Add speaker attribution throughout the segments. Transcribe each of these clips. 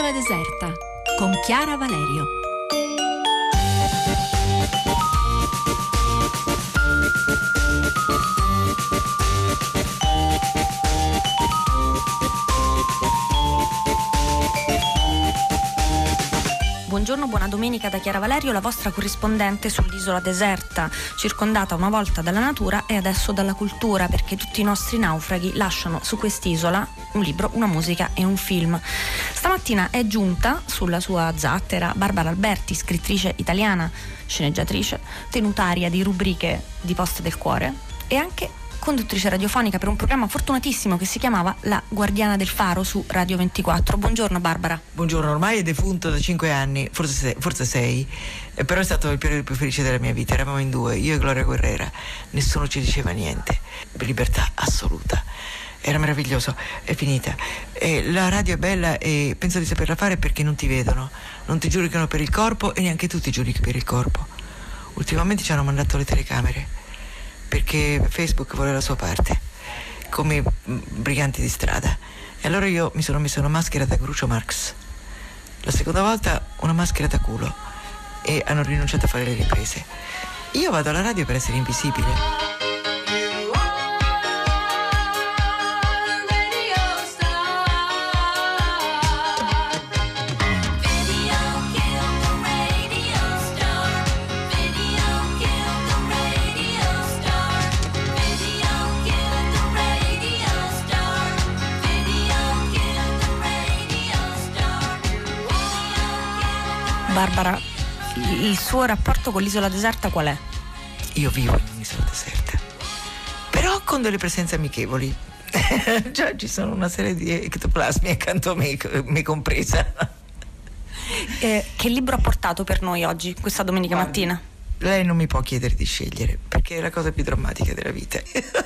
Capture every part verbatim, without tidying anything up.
Speaker 1: L'isola deserta con Chiara Valerio.
Speaker 2: Buongiorno, buona domenica da Chiara Valerio, la vostra corrispondente sull'isola deserta, circondata una volta dalla natura e adesso dalla cultura, perché tutti i nostri naufraghi lasciano su quest'isola un libro, una musica e un film. Stamattina è giunta sulla sua zattera Barbara Alberti, scrittrice italiana, sceneggiatrice, tenutaria di rubriche di Poste del Cuore e anche conduttrice radiofonica per un programma fortunatissimo che si chiamava La Guardiana del Faro su Radio ventiquattro. Buongiorno Barbara.
Speaker 3: Buongiorno, ormai è defunto da cinque anni, forse sei, forse sei, eh, però è stato il periodo più felice della mia vita. Eravamo in due, io e Gloria Guerrera, nessuno ci diceva niente, libertà assoluta. Era meraviglioso, è finita. E la radio è bella e penso di saperla fare perché non ti vedono, non ti giudicano per il corpo e neanche tu ti giudichi per il corpo. Ultimamente ci hanno mandato le telecamere perché Facebook vuole la sua parte, come briganti di strada. E allora io mi sono messa una maschera da Groucho Marx, la seconda volta una maschera da culo, e hanno rinunciato a fare le riprese. Io vado alla radio per essere invisibile.
Speaker 2: Barbara, il suo rapporto con l'isola deserta qual è?
Speaker 3: Io vivo in un'isola deserta, però con delle presenze amichevoli. Già ci sono una serie di ectoplasmi accanto a me, me compresa.
Speaker 2: Eh, che libro ha portato per noi oggi, questa domenica Guardi, mattina?
Speaker 3: Lei non mi può chiedere di scegliere, perché è la cosa più drammatica della vita.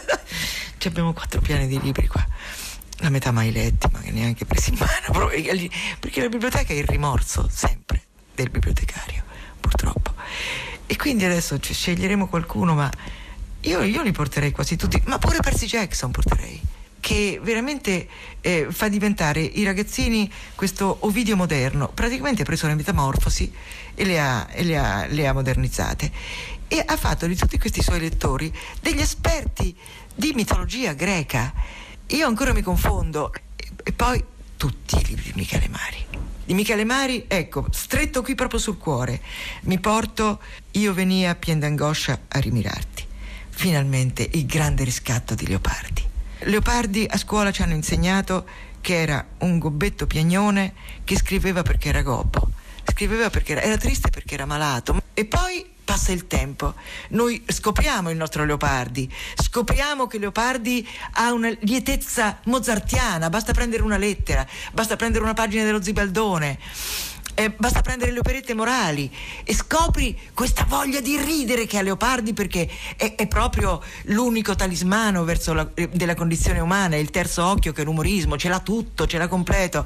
Speaker 3: Ci abbiamo quattro piani di libri qua, la metà mai letti, ma neanche presi in mano, perché la biblioteca è il rimorso, sempre, del bibliotecario, purtroppo. E quindi adesso cioè, sceglieremo qualcuno, ma io, io li porterei quasi tutti, ma pure Percy Jackson porterei, che veramente eh, fa diventare i ragazzini questo Ovidio moderno. Praticamente ha preso le metamorfosi e le ha, e le ha, le ha modernizzate e ha fatto di tutti questi suoi lettori degli esperti di mitologia greca. Io ancora mi confondo. E, e poi tutti i libri di Michele Mari. Di Michele Mari, ecco, stretto qui proprio sul cuore, mi porto Io venia a pien d'angoscia a rimirarti. Finalmente il grande riscatto di Leopardi. Leopardi a scuola ci hanno insegnato che era un gobbetto piagnone che scriveva perché era gobbo, scriveva perché era, era triste perché era malato. E poi passa il tempo, noi scopriamo il nostro Leopardi, scopriamo che Leopardi ha una lietezza mozartiana, basta prendere una lettera, basta prendere una pagina dello Zibaldone, eh, basta prendere le operette morali e scopri questa voglia di ridere che ha Leopardi, perché è, è proprio l'unico talismano verso la, eh, della condizione umana, è il terzo occhio che è l'umorismo, ce l'ha tutto, ce l'ha completo.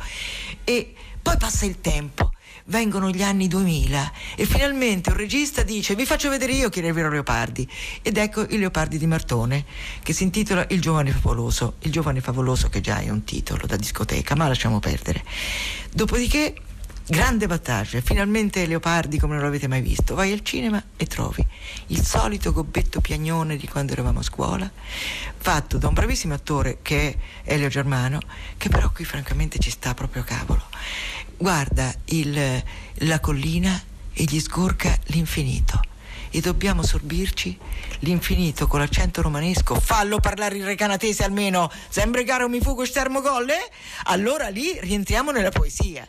Speaker 3: E poi passa il tempo, vengono gli anni duemila e finalmente un regista dice: vi faccio vedere io chi era il vero Leopardi. Ed ecco il Leopardi di Martone, che si intitola Il giovane favoloso. Il giovane favoloso, che già è un titolo da discoteca, ma lasciamo perdere. Dopodiché grande battage, finalmente Leopardi come non l'avete mai visto. Vai al cinema e trovi il solito gobbetto piagnone di quando eravamo a scuola, fatto da un bravissimo attore che è Elio Germano, che però qui francamente ci sta proprio a cavolo. Guarda il, la collina e gli sgorga l'infinito e dobbiamo sorbirci l'infinito con l'accento romanesco. Fallo parlare il recanatese almeno, sempre caro mi fugo stermo golle. Allora lì rientriamo nella poesia.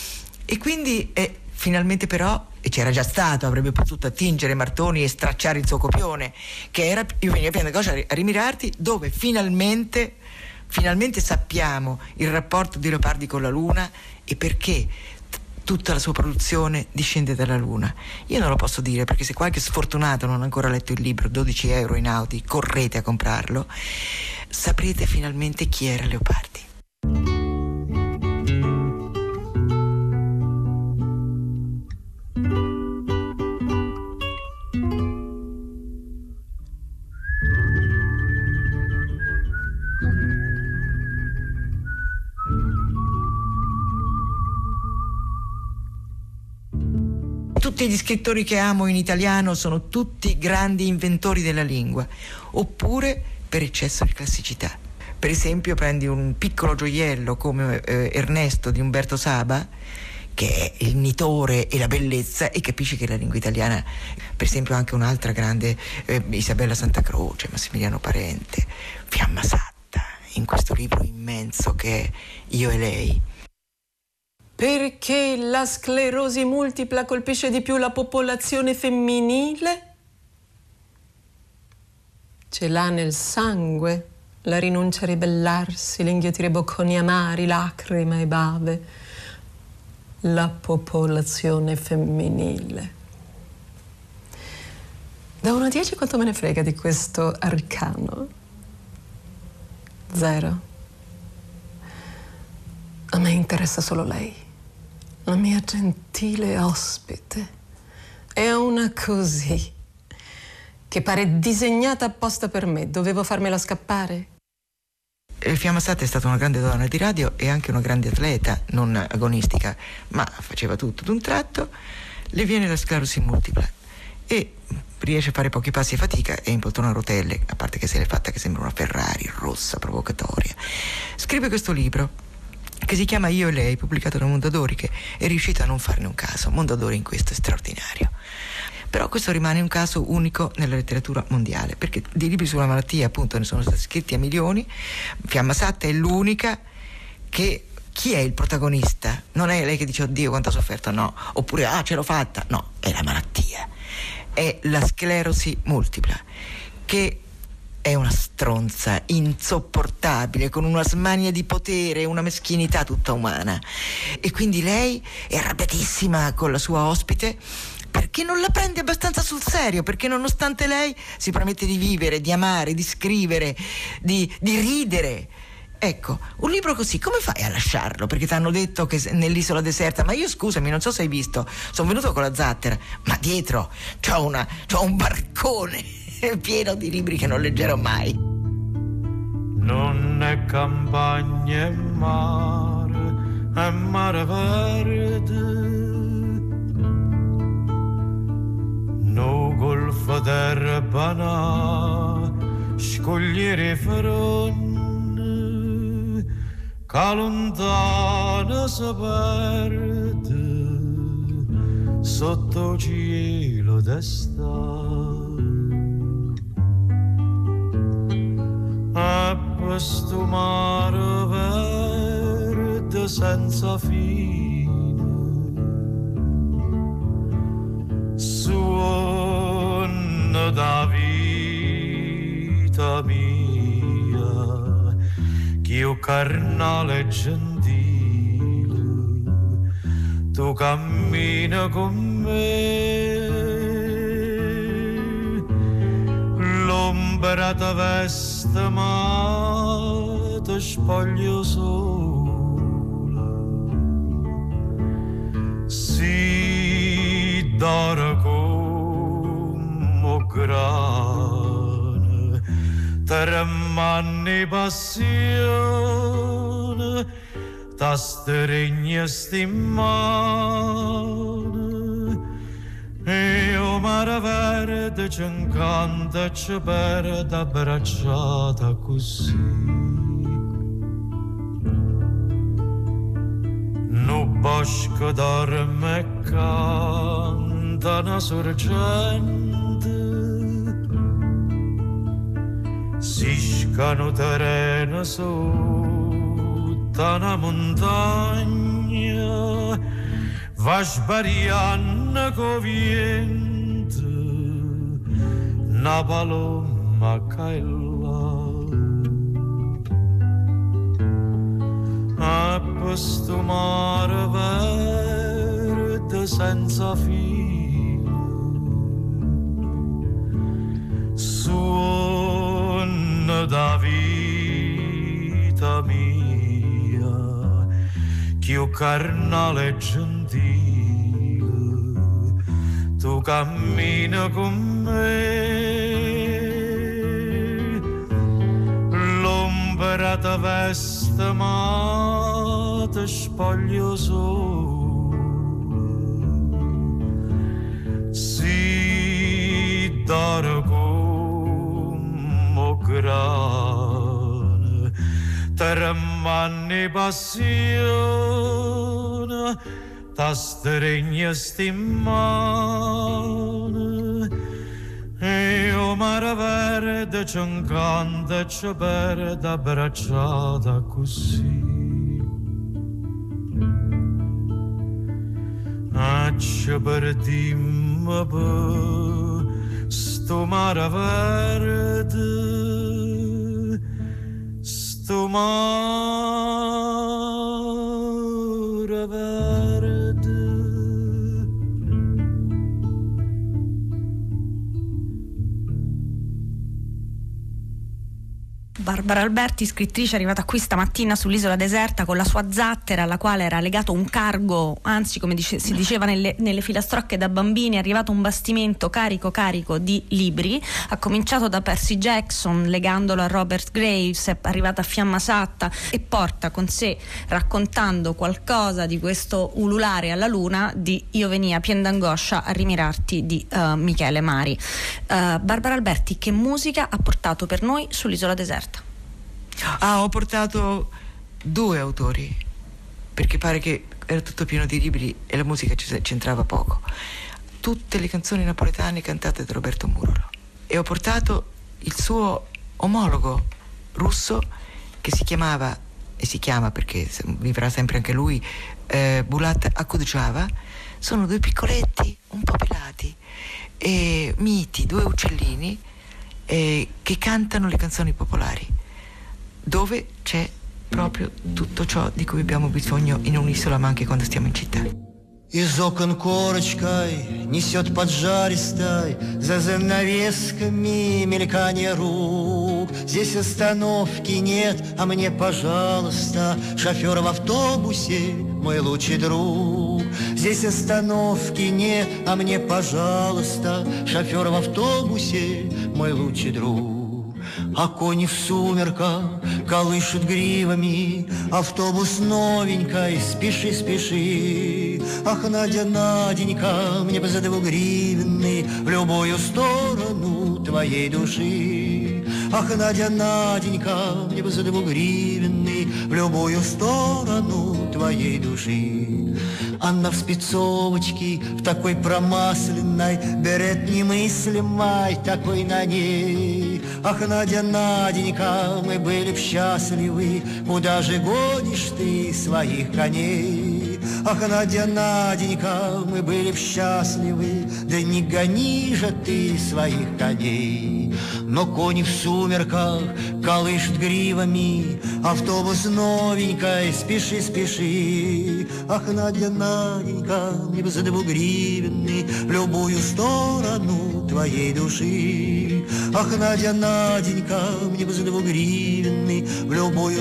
Speaker 3: E quindi eh, finalmente però, e c'era già stato, avrebbe potuto attingere Martoni e stracciare il suo copione, che era Io venia a pien d'angoscia a rimirarti, dove finalmente finalmente sappiamo il rapporto di Leopardi con la Luna e perché t- tutta la sua produzione discende dalla Luna. Io non lo posso dire, perché se qualche sfortunato non ha ancora letto il libro, dodici euro in Audi, correte a comprarlo, saprete finalmente chi era Leopardi. tutti gli scrittori che amo in italiano sono tutti grandi inventori della lingua, oppure per eccesso di classicità. Per esempio prendi un piccolo gioiello come eh, Ernesto di Umberto Saba, che è il nitore e la bellezza, e capisci che la lingua italiana, per esempio anche un'altra grande, eh, Isabella Santa Croce, Massimiliano Parente, Fiamma Satta, in questo libro immenso che è Io e lei.
Speaker 4: Perché la sclerosi multipla colpisce di più la popolazione femminile? Ce l'ha nel sangue, la rinuncia a ribellarsi, l'inghiottire bocconi amari, lacrime e bave. La popolazione femminile. Da uno a dieci quanto me ne frega di questo arcano? Zero. A me interessa solo lei, la mia gentile ospite. È una così, che pare disegnata apposta per me. Dovevo farmela scappare?
Speaker 3: Fiamma Satta è stata una grande donna di radio e anche una grande atleta, non agonistica, ma faceva tutto. D'un tratto le viene la sclerosi multipla e riesce a fare pochi passi e fatica e impoltrona a rotelle, a parte che se l'è fatta che sembra una Ferrari rossa, provocatoria. Scrive questo libro che si chiama Io e lei, pubblicato da Mondadori, che è riuscito a non farne un caso. Mondadori in questo è straordinario. Però questo rimane un caso unico nella letteratura mondiale, perché di libri sulla malattia appunto ne sono stati scritti a milioni. Fiamma Satta è l'unica che, chi è il protagonista? Non è lei che dice oddio quanto ha sofferto, no, oppure ah ce l'ho fatta, no, è la malattia, è la sclerosi multipla, che è una stronza insopportabile, con una smania di potere, una meschinità tutta umana, e quindi lei è arrabbiatissima con la sua ospite perché non la prende abbastanza sul serio, perché nonostante lei si permette di vivere, di amare, di scrivere, di, di ridere. Ecco, un libro così come fai a lasciarlo? Perché ti hanno detto che nell'isola deserta, ma io scusami, non so se hai visto, sono venuto con la zattera, ma dietro c'ho, una, c'ho un barcone pieno di libri che non leggerò mai.
Speaker 5: Non è campagna e mare, è mare verde. No golfo d'erba na, scogliere fronde, che lontano si perde sotto cielo d'estate. E questo mare verde senza fine suona da vita mia, che io carnale e gentile, tu cammina con me, l'ombra ti veste ma ti spoglio sola, si d'oro come grane, tremanni passione, ta stregna stimane, e o mare verde ci incanta e ci perde abbracciata così. No bosco dorme e canta una sorgente, si scano terreno sotto una montagna, va sbariando co vento, una paloma che là. A questo mare verde senza fine suona da vita mia, che io carnale e gentile, tu cammina con me, l'ombra ti veste ma ti spoglio solo, d'oro come grana, tremani passione, ta stregna stimane, e o mare verde ci incanta e ci perde abbracciata così. A ci perdimmo per sto mare verde, sto mare verde.
Speaker 2: Barbara Alberti, scrittrice, è arrivata qui stamattina sull'isola deserta con la sua zattera alla quale era legato un cargo, anzi come dice, si diceva nelle, nelle filastrocche da bambini, è arrivato un bastimento carico carico di libri. Ha cominciato da Percy Jackson legandolo a Robert Graves, è arrivata a Fiamma Satta e porta con sé, raccontando qualcosa di questo ululare alla luna, di Io venia pien d'angoscia a rimirarti di uh, Michele Mari. uh, Barbara Alberti, che musica ha portato per noi sull'isola deserta?
Speaker 3: Ah, ho portato due autori, perché pare che era tutto pieno di libri e la musica ci c'entrava poco. Tutte le canzoni napoletane cantate da Roberto Murolo. E ho portato il suo omologo russo, che si chiamava, e si chiama perché vivrà sempre anche lui, eh, Bulat Akudjava. Sono due piccoletti, un po' pelati, e miti, due uccellini, eh, che cantano le canzoni popolari, dove c'è proprio tutto ciò di cui abbiamo bisogno in un'isola, ma anche quando stiamo in città.
Speaker 6: Из окон корочкой несет поджаристой, за занавесками мелькание рук. Здесь остановки нет, а мне, пожалуйста, шофер в автобусе, мой лучший друг. Здесь остановки нет, а мне, пожалуйста, шофер в автобусе, мой лучший друг. А кони в сумерках колышут гривами, автобус новенький, спеши, спеши. Ах, Надя, Наденька, мне бы за двугривенный в любую сторону твоей души. Ах, Надя, Наденька, мне бы за двугривенный в любую сторону твоей души. Анна в спецовочке, в такой промасленной, берет немыслимой такой на ней. Ах, Надя, Наденька, мы были б счастливы, куда же гонишь ты своих коней? Ах, Надя, Наденька, мы были б счастливы, да не гони же ты своих коней. Но кони в сумерках колышут гривами, автобус новенький, спеши, спеши. Ах, Надя, Наденька, мне бы за двугривенный в любую сторону твоей души. Ах, Надя, Наденька, мне бы за двугривенный в любую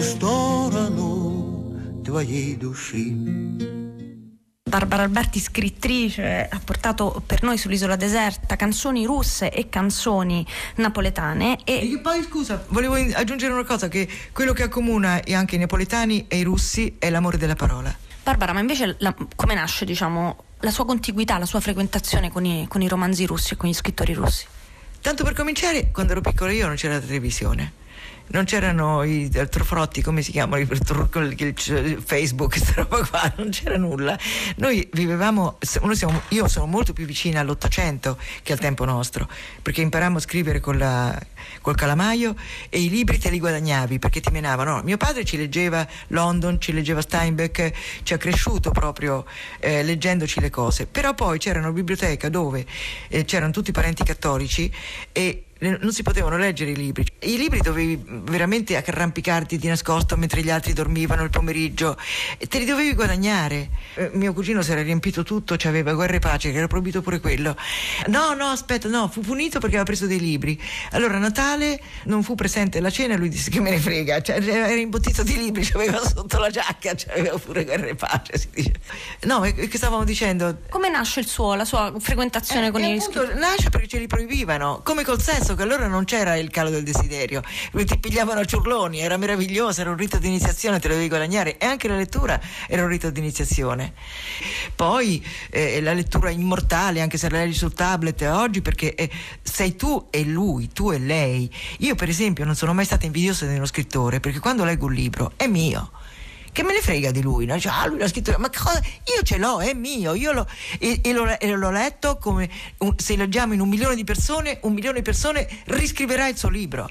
Speaker 6: сторону твоей души.
Speaker 2: Barbara Alberti, scrittrice, ha portato per noi sull'isola deserta canzoni russe e canzoni napoletane. E,
Speaker 3: e poi scusa, volevo aggiungere una cosa, che quello che accomuna anche i napoletani e i russi è l'amore della parola.
Speaker 2: Barbara, ma invece la, come nasce, diciamo, la sua contiguità, la sua frequentazione con i, con i romanzi russi e con gli scrittori russi?
Speaker 3: Tanto per cominciare, quando ero piccola io non c'era la televisione, non c'erano i trofrotti, come si chiamano, il Facebook, questa roba qua, non c'era nulla. Noi vivevamo, noi siamo, io sono molto più vicina all'Ottocento che al tempo nostro, perché imparammo a scrivere con la, col calamaio, e i libri te li guadagnavi perché ti menavano. No, mio padre ci leggeva London, ci leggeva Steinbeck, ci ha cresciuto proprio eh, leggendoci le cose. Però poi c'era una biblioteca dove eh, c'erano tutti i parenti cattolici e non si potevano leggere i libri. I libri dovevi veramente arrampicarti di nascosto mentre gli altri dormivano il pomeriggio e te li dovevi guadagnare. Eh, mio cugino si era riempito tutto, c'aveva Guerra e Pace, che era proibito pure quello. No, no, aspetta, no, fu punito perché aveva preso dei libri. Allora a Natale non fu presente alla cena e lui disse che me ne frega, cioè, era imbottito di libri, c'aveva sotto la giacca, c'aveva pure Guerra e Pace, si dice. No, che stavamo dicendo?
Speaker 2: Come nasce il suo, la sua frequentazione
Speaker 3: eh,
Speaker 2: con i scrittori?
Speaker 3: Nasce perché ce li proibivano, come col sesso, che allora non c'era il calo del desiderio. pigliavano a ciurloni, era meraviglioso, era un rito di iniziazione, te lo devi guadagnare, e anche la lettura era un rito di iniziazione. Poi eh, la lettura immortale, anche se la leggi sul tablet oggi, perché eh, sei tu e lui, tu e lei. Io per esempio non sono mai stata invidiosa di uno scrittore, perché quando leggo un libro è mio. Che me ne frega di lui, no? Dice, ah, lui l'ha scritto, ma cosa? Io ce l'ho, è mio, io lo, e, e, l'ho, e l'ho letto come un, se leggiamo in un milione di persone, un milione di persone riscriverà il suo libro.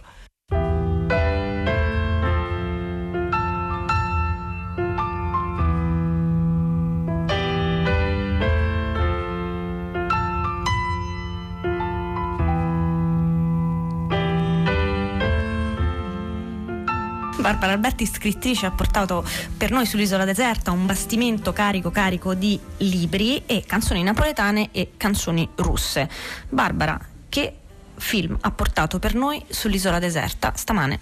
Speaker 2: Barbara Alberti, scrittrice, ha portato per noi sull'isola deserta un bastimento carico carico di libri e canzoni napoletane e canzoni russe. Barbara, che film ha portato per noi sull'isola deserta stamane?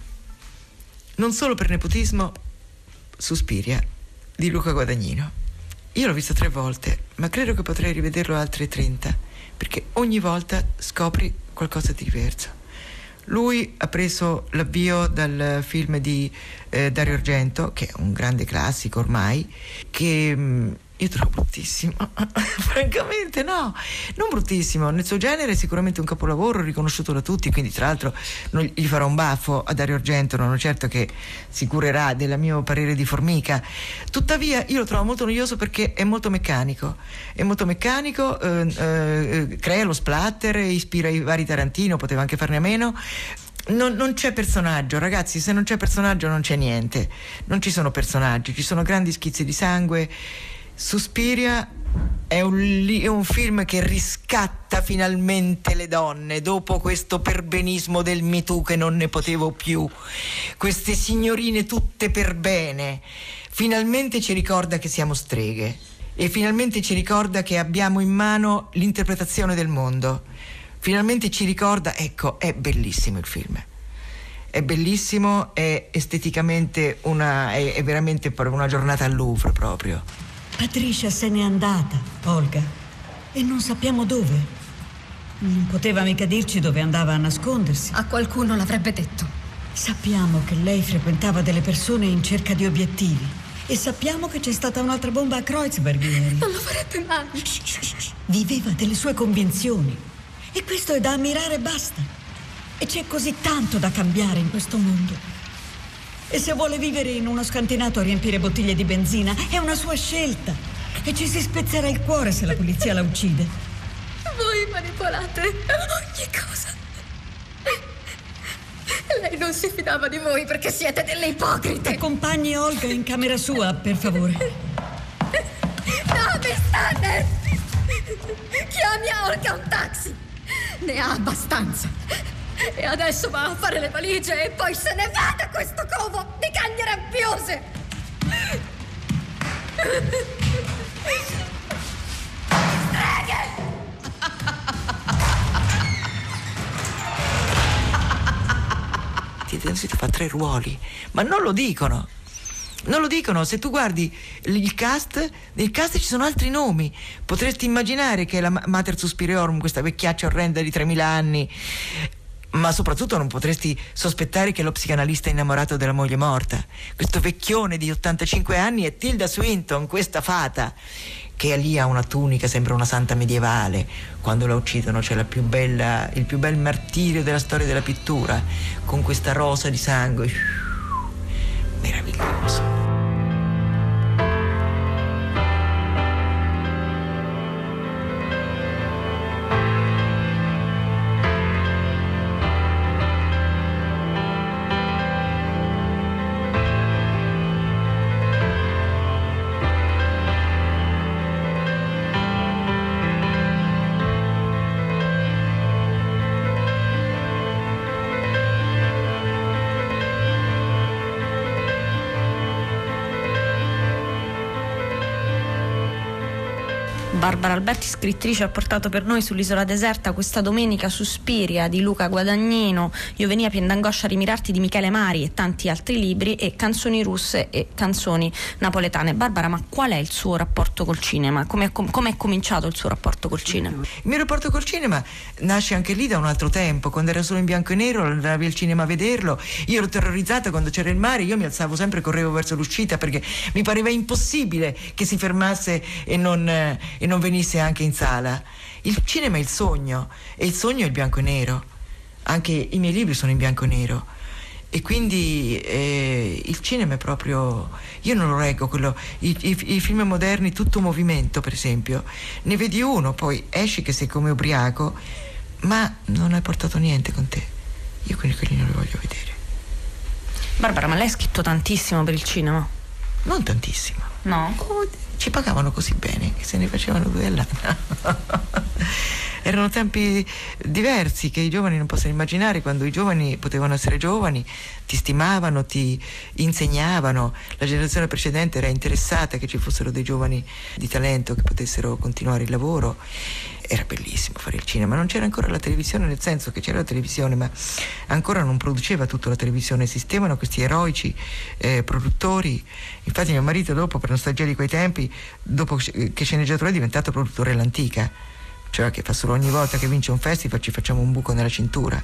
Speaker 3: Non solo per nepotismo, Suspiria di Luca Guadagnino. Io l'ho visto tre volte, ma credo che potrei rivederlo altre trenta, perché ogni volta scopri qualcosa di diverso. Lui ha preso l'avvio dal film di eh, Dario Argento, che è un grande classico ormai, che mh, io trovo bruttissimo. Francamente no, non bruttissimo. Nel suo genere è sicuramente un capolavoro riconosciuto da tutti, quindi tra l'altro non gli farò un baffo a Dario Argento, non ho certo che si curerà del mio parere di formica. Tuttavia io lo trovo molto noioso perché è molto meccanico, è molto meccanico, eh, eh, crea lo splatter, ispira i vari Tarantino, poteva anche farne a meno. Non, non c'è personaggio, ragazzi, se non c'è personaggio non c'è niente, non ci sono personaggi, ci sono grandi schizzi di sangue. Suspiria è un, è un film che riscatta finalmente le donne dopo questo perbenismo del Me Too che non ne potevo più, queste signorine tutte per bene. Finalmente ci ricorda che siamo streghe e finalmente ci ricorda che abbiamo in mano l'interpretazione del mondo. Finalmente ci ricorda, ecco, è bellissimo il film, è bellissimo, è esteticamente una, è, è veramente una giornata al Louvre proprio.
Speaker 7: Patricia se n'è andata, Olga, e non sappiamo dove. Non poteva mica dirci dove andava a nascondersi.
Speaker 8: A qualcuno l'avrebbe detto.
Speaker 7: Sappiamo che lei frequentava delle persone in cerca di obiettivi e sappiamo che c'è stata un'altra bomba a Kreuzberg ieri.
Speaker 8: Non lo farebbe mai.
Speaker 7: Shh, shh, shh. Viveva delle sue convinzioni e questo è da ammirare e basta. E c'è così tanto da cambiare in questo mondo. E se vuole vivere in uno scantinato a riempire bottiglie di benzina, è una sua scelta. E ci si spezzerà il cuore se la polizia la uccide.
Speaker 8: Voi manipolate ogni cosa. Lei non si fidava di voi perché siete delle ipocrite.
Speaker 7: Accompagni Olga in camera sua, per favore.
Speaker 8: No, Miss Tanner! Chiami a Olga un taxi. Ne ha abbastanza. E adesso va a fare le valigie e poi se ne va da questo covo di cagne rabbiose! Streghe!
Speaker 3: Tito fa tre ruoli, ma non lo dicono. Non lo dicono, se tu guardi il cast, nel cast ci sono altri nomi. Potresti immaginare che la Mater Suspiriorum, questa vecchiaccia orrenda di tremila anni, ma soprattutto non potresti sospettare che lo psicanalista innamorato della moglie morta, questo vecchione di ottantacinque anni, è Tilda Swinton, questa fata che lì ha una tunica, sembra una santa medievale. Quando la uccidono c'è la più bella, il più bel martirio della storia della pittura, con questa rosa di sangue meraviglioso.
Speaker 2: Barbara Alberti, scrittrice, ha portato per noi sull'isola deserta questa domenica Suspiria di Luca Guadagnino, Io venia pien d'angoscia a rimirarti di Michele Mari e tanti altri libri, e Canzoni russe e canzoni napoletane. Barbara, ma qual è il suo rapporto col cinema? Come è cominciato il suo rapporto col cinema?
Speaker 3: Il mio rapporto col cinema nasce anche lì da un altro tempo, quando era solo in bianco e nero, andavi al cinema a vederlo. Io ero terrorizzata quando c'era il mare, io mi alzavo sempre e correvo verso l'uscita perché mi pareva impossibile che si fermasse e non, eh, e non venisse anche in sala. Il cinema è il sogno, e il sogno è il bianco e nero. Anche i miei libri sono in bianco e nero, e quindi eh, il cinema è proprio, io non lo reggo quello, i, i, i film moderni tutto movimento, per esempio, ne vedi uno, poi esci che sei come ubriaco, ma non hai portato niente con te. Io quindi quelli non li voglio vedere.
Speaker 2: Barbara, ma lei ha scritto tantissimo per il cinema?
Speaker 3: Non tantissimo.
Speaker 2: No?
Speaker 3: Oh, ci pagavano così bene che se ne facevano due all'anno. Erano tempi diversi che i giovani non possono immaginare, quando i giovani potevano essere giovani, ti stimavano, ti insegnavano. La generazione precedente era interessata che ci fossero dei giovani di talento che potessero continuare il lavoro. Era bellissimo fare il cinema. Non c'era ancora la televisione, nel senso che c'era la televisione, ma ancora non produceva tutta la televisione. Esistevano questi eroici eh, produttori. Infatti mio marito, dopo, per nostalgia di quei tempi, dopo che sceneggiatore, è diventato produttore all'antica, cioè che fa solo ogni volta che vince un festival ci facciamo un buco nella cintura,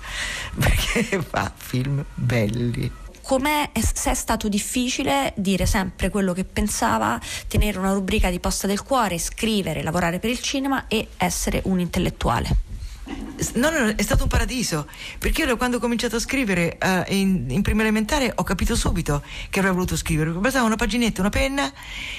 Speaker 3: perché fa film belli.
Speaker 2: Com'è, se è stato difficile dire sempre quello che pensava, tenere una rubrica di Posta del Cuore, scrivere, lavorare per il cinema e essere un intellettuale?
Speaker 3: No, no, è stato un paradiso, perché io quando ho cominciato a scrivere uh, in, in prima elementare ho capito subito che avrei voluto scrivere. Bastava una paginetta, una penna,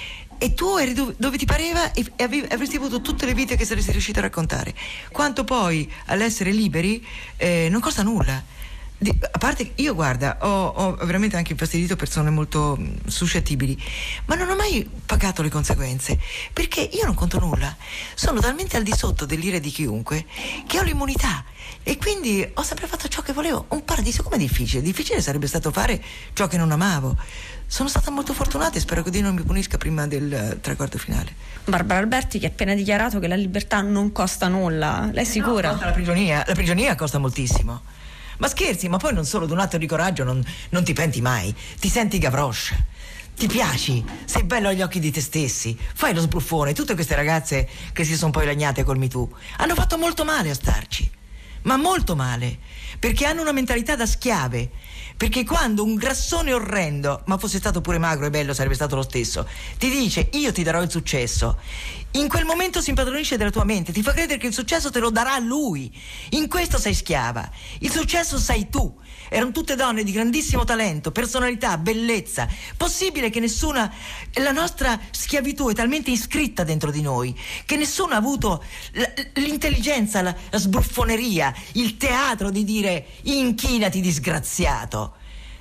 Speaker 3: e tu eri dove, dove ti pareva, e avevi, avresti avuto tutte le vite che saresti riuscito a raccontare. Quanto poi all'essere liberi eh, non costa nulla. Di, a parte, io guarda, ho, ho veramente anche infastidito persone molto mh, suscettibili, ma non ho mai pagato le conseguenze, perché io non conto nulla, sono talmente al di sotto dell'ira di chiunque che ho l'immunità, e quindi ho sempre fatto ciò che volevo. Un paradiso. Com'è difficile? Difficile sarebbe stato fare ciò che non amavo. Sono stata molto fortunata e spero che Dio non mi punisca prima del uh, traguardo finale.
Speaker 2: Barbara Alberti, che ha appena dichiarato che la libertà non costa nulla, lei è sicura?
Speaker 3: No, costa la prigionia, la prigionia costa moltissimo. Ma scherzi, ma poi non solo d'un atto di coraggio non, non ti penti mai, ti senti Gavroche, ti piaci, sei bello agli occhi di te stessi, fai lo sbruffone. Tutte queste ragazze che si sono poi lagnate col Me Too hanno fatto molto male a starci, ma molto male, perché hanno una mentalità da schiave. Perché quando un grassone orrendo, ma fosse stato pure magro e bello sarebbe stato lo stesso, ti dice io ti darò il successo, in quel momento si impadronisce della tua mente, ti fa credere che il successo te lo darà lui. In questo sei schiava, il successo sei tu. Erano tutte donne di grandissimo talento, personalità, bellezza. Possibile che nessuna, la nostra schiavitù è talmente iscritta dentro di noi che nessuno ha avuto l'intelligenza, la, la sbruffoneria, il teatro di dire inchinati disgraziato.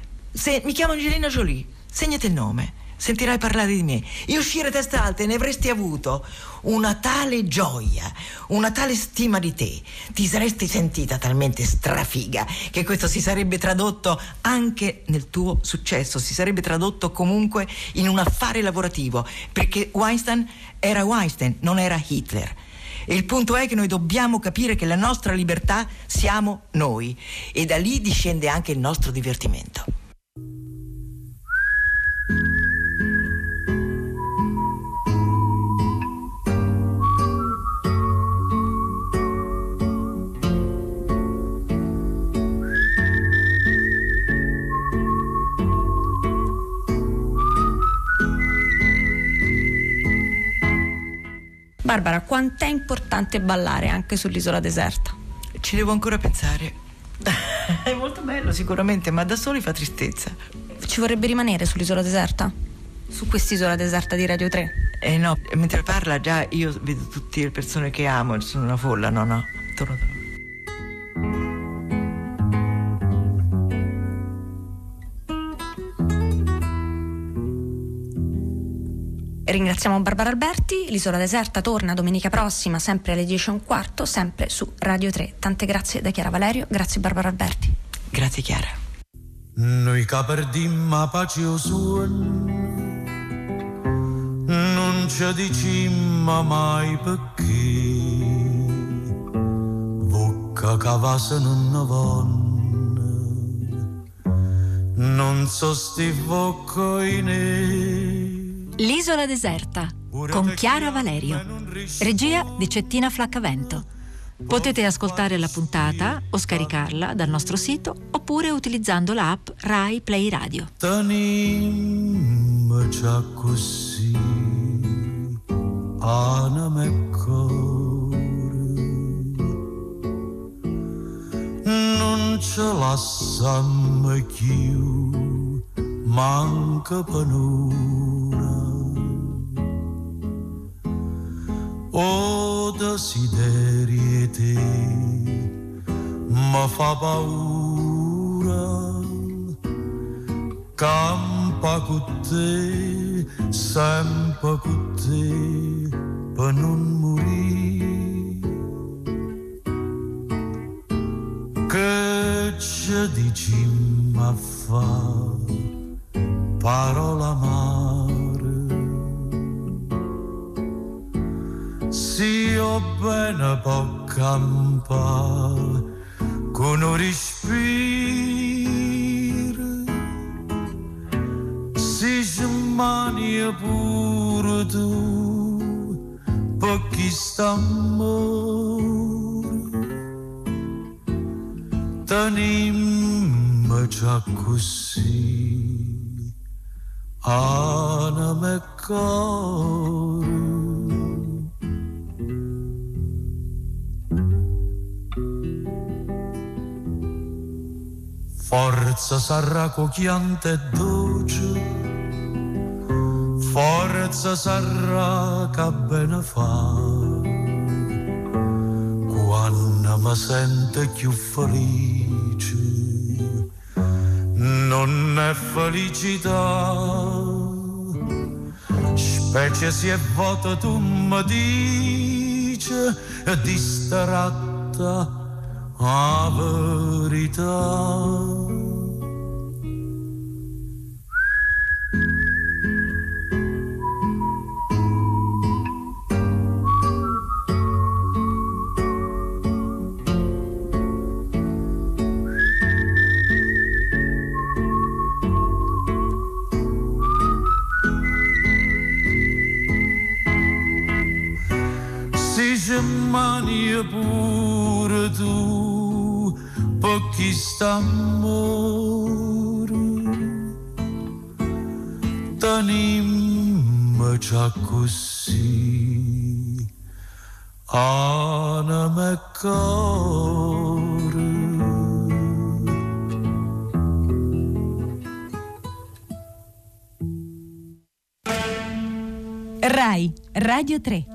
Speaker 3: Se mi chiamo Angelina Jolie, segnati il nome, sentirai parlare di me, e uscire testa alta, e ne avresti avuto una tale gioia, una tale stima di te, ti saresti sentita talmente strafiga che questo si sarebbe tradotto anche nel tuo successo, si sarebbe tradotto comunque in un affare lavorativo, perché Weinstein era Weinstein, non era Hitler. E il punto è che noi dobbiamo capire che la nostra libertà siamo noi, e da lì discende anche il nostro divertimento.
Speaker 2: Barbara, quant'è importante ballare anche sull'isola deserta?
Speaker 3: Ci devo ancora pensare. È molto bello sicuramente, ma da soli fa tristezza.
Speaker 2: Ci vorrebbe rimanere sull'isola deserta? Su quest'isola deserta di Radio tre?
Speaker 3: Eh no, mentre parla già io vedo tutte le persone che amo, sono una folla, no no, torno da loro.
Speaker 2: Ringraziamo Barbara Alberti. L'Isola Deserta torna domenica prossima, sempre alle dieci e un quarto, sempre su Radio tre. Tante grazie da Chiara Valerio, grazie Barbara Alberti.
Speaker 3: Grazie Chiara.
Speaker 5: Noi che perdimmo pace o suon, non non ci dicimmo mai perché vocca cavase non vanno, non so sti voccoine.
Speaker 1: L'isola deserta con Chiara Valerio, regia di Cettina Flaccavento. Potete ascoltare la puntata o scaricarla dal nostro sito oppure utilizzando l'app Rai Play Radio.
Speaker 5: Tanimmo già così, anima e cuore, non ce lasciamo più, manca panura. O desideri te mi fa paura, campa con te, sempre con te, per non morire. Che ci dici ma fa parola amare, si io bene può campare con un respiro, si ci mani pure tu per chi sta amore. Tanimmo già così, anima e cuore. Forza sarà cocchiante e dolce, forza sarà che bene fa, quando mi sento più felice, non è felicità, specie se è vuota tu mi dici, distratta a verità. Si ci mani pure tu per chi sta amore, tanimmo già così, anima e cuore.
Speaker 9: Rai Radio tre.